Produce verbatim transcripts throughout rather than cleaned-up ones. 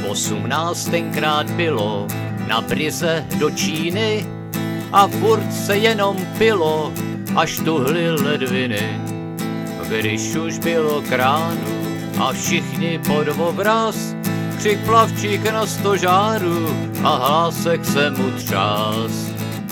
Osmnáct tenkrát bylo na bryze do Číny a furt se jenom pilo, až tuhly ledviny. Když už bylo kránu a všichni pod obraz, křik plavčík na stožáru a hlásek se mu třás.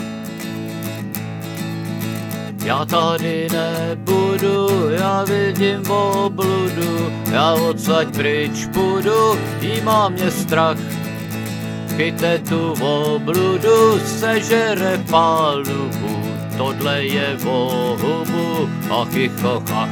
Já tady nebudu, já vidím obludu, já odsaď pryč půjdu, jí má mě strach. Chyťte tu obludu, sežere palubu, tohle je o hubu, ach ichochach.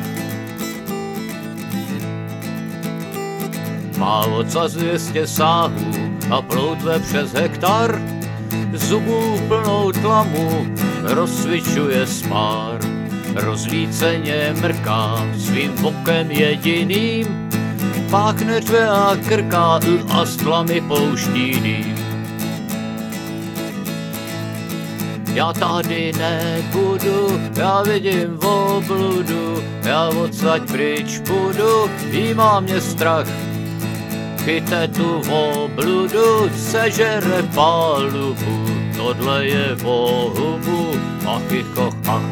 Má ocas dvě stě sáhů a ploutve přes hektar, zubů plnou tlamu rozsvičuje spár. Rozlíceně mrká svým bokem jediným, páchne řve a krká a s tlamy pouštíným. Já tady nebudu, já vidím obludu, já odsaď pryč půjdu, jí má mě strach. Chyťte tu obludu, sežere palubu, tohle je o hubu, ach ichoch ach.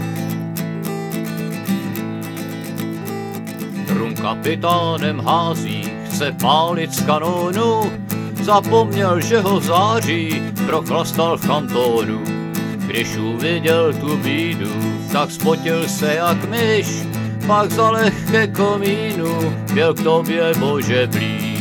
Rum kapitánem hází, chce pálit z kanónu, zapomněl, že ho září, prochlastal v kantónu. Když uviděl tu bídu, tak spotil se jak myš, pak zaleh ke komínu, byl k tobě Bože blíž.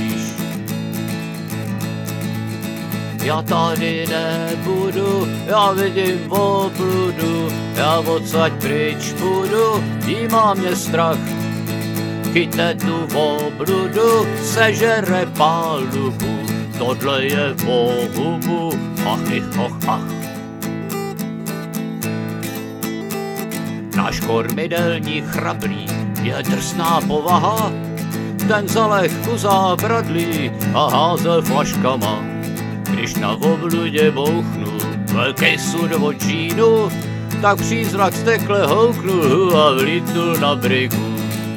Já tady nebudu, já vidím obludu, já odsaď pryč půjdu, jí má mě strach. Chyťte tu obludu, sežere palubu, tohle je o hubu, ach ichoch ach. Náš kormidelní chrabrý je drsná povaha, ten zaleh ku zábradlí a házel flaškama. Když na obludě bouchnu velký sud od džínu, tak přízrak stekle houknul a vlítnul na brigu.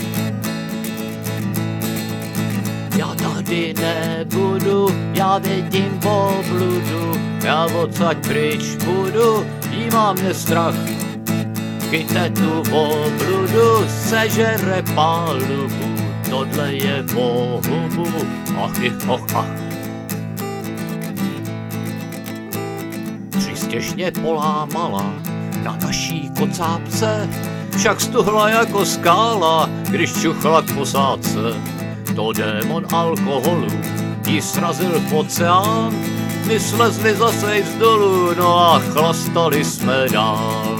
Já tady nebudu, já vidím obludu, já odsaď pryč půjdu, jí má mě strach. Chyťte tu obludu, sežere palubu, tohle je o hubu, ach ichoch ach. Těžně polámala na naší kocápce, však stuhla jako skála, když čuchla k posádce. To démon alkoholu jí srazil v oceán, my slezli zase z dolu, no a chlastali jsme dál.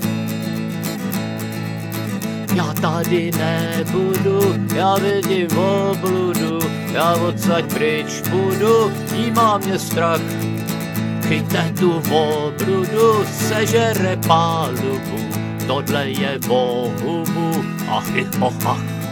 Já tady nebudu, já vidím obludu, já odsaď pryč půjdu, jí má mě strach. Chyťte tu obludu, sežere palubu, tohle je o hubu, ach ichoch ach.